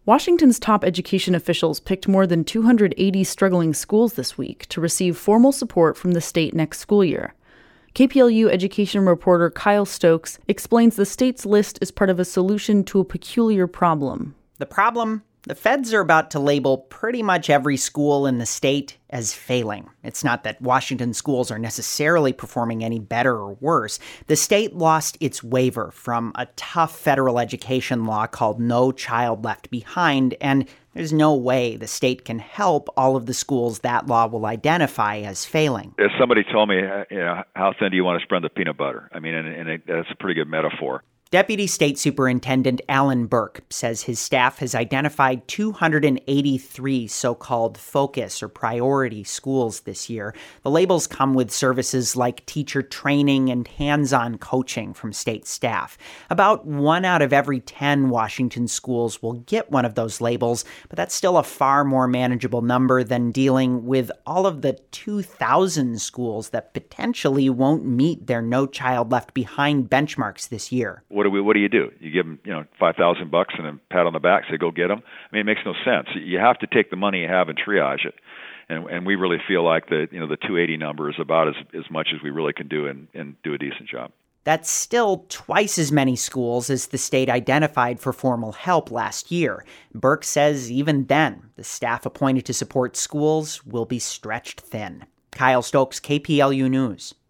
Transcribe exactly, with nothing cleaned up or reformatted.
Washington's top education officials picked more than two hundred eighty struggling schools this week to receive formal support from the state next school year. K P L U education reporter Kyle Stokes explains the state's list is part of a solution to a peculiar problem. The problem? The feds are about to label pretty much every school in the state as failing. It's not that Washington schools are necessarily performing any better or worse. The state lost its waiver from a tough federal education law called No Child Left Behind, and there's no way the state can help all of the schools that law will identify as failing. If somebody told me, you know, how thin do you want to spread the peanut butter? I mean, and, and it, that's a pretty good metaphor. Deputy State Superintendent Alan Burke says his staff has identified two hundred eighty-three so-called focus or priority schools this year. The labels come with services like teacher training and hands-on coaching from state staff. About one out of every ten Washington schools will get one of those labels, but that's still a far more manageable number than dealing with all of the two thousand schools that potentially won't meet their No Child Left Behind benchmarks this year. What do we? What do you do? You give them, you know, five thousand bucks and a pat on the back, say go get them. I mean, it makes no sense. You have to take the money you have and triage it, and and we really feel like the you know the two eighty number is about as as much as we really can do and and do a decent job. That's still twice as many schools as the state identified for formal help last year. Burke says even then, the staff appointed to support schools will be stretched thin. Kyle Stokes, K P L U News.